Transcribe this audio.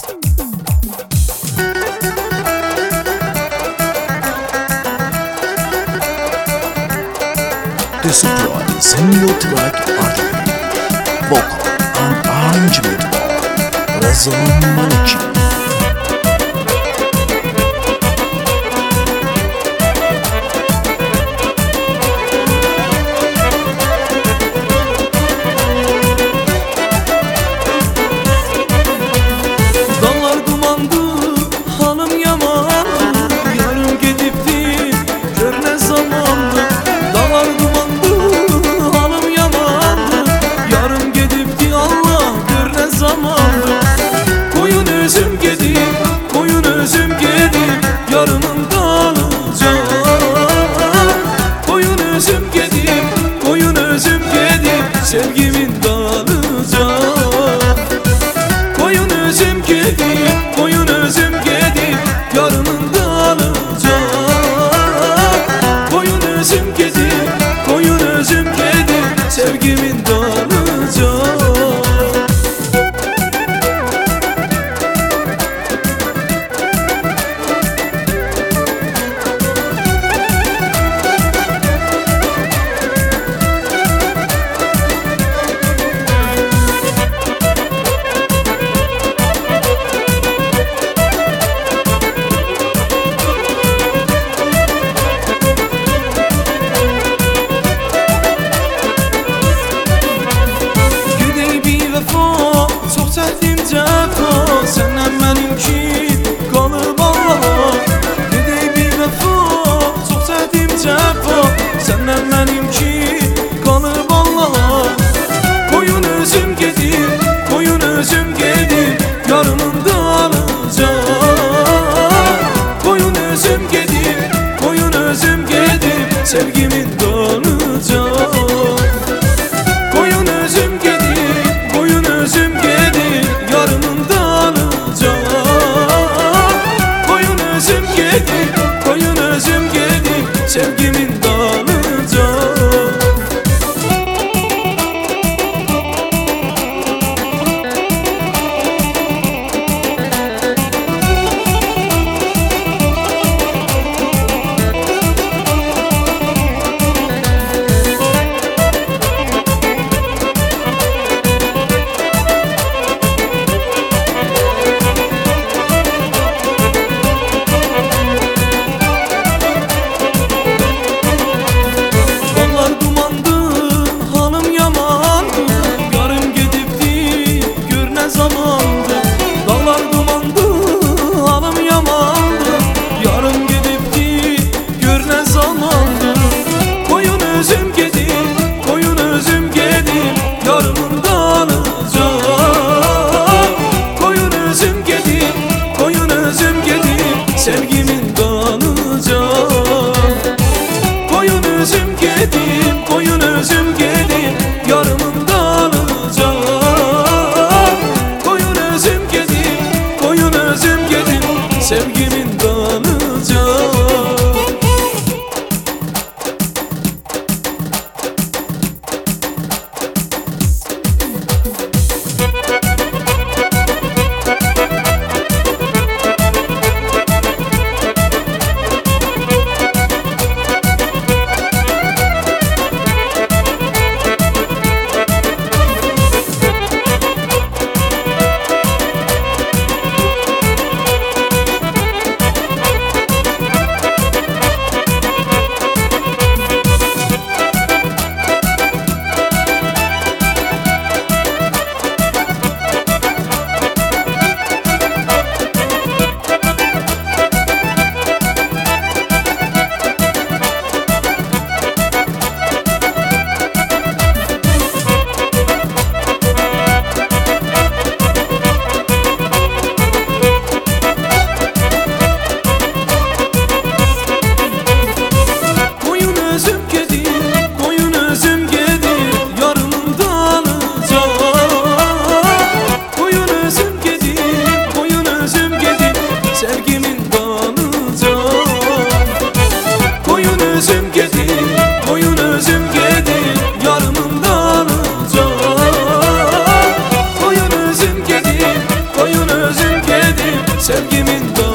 This is a single track artwork, vocal and arrangement by Razan Maliki. Dağlar dumandı, hanım yamandı, yarım gedipti, gör ne zamandı. Dağlar dumandı, hanım yamandı, yarım gedipti, Allah gör ne zamandı. Koyun özüm gedip, koyun özüm gedip, yarımın kalacak. Koyun özüm gedip, koyun özüm gedip, sevgimin dağılacak. Koyun özüm gedip, koyun özüm gedip, yarımın dağılacak. Koyun özüm gedip, koyun özüm gedip, sevgimin dağılacak. Çox çəkdim cəfa, səndən mənimki qalıb Allah. Gedək bir vəfa, çox çəkdim cəfa, səndən mənimki qalıb Allah. Koyun özüm gedib, koyun özüm gedib, yarımın dağılacaq. Koyun özüm gedib, koyun özüm gedib, sevgimin dağılacaq. Koyun özüm gedib, koyun özüm gedib, yarımın dağılacaq. sevgimin dalıcan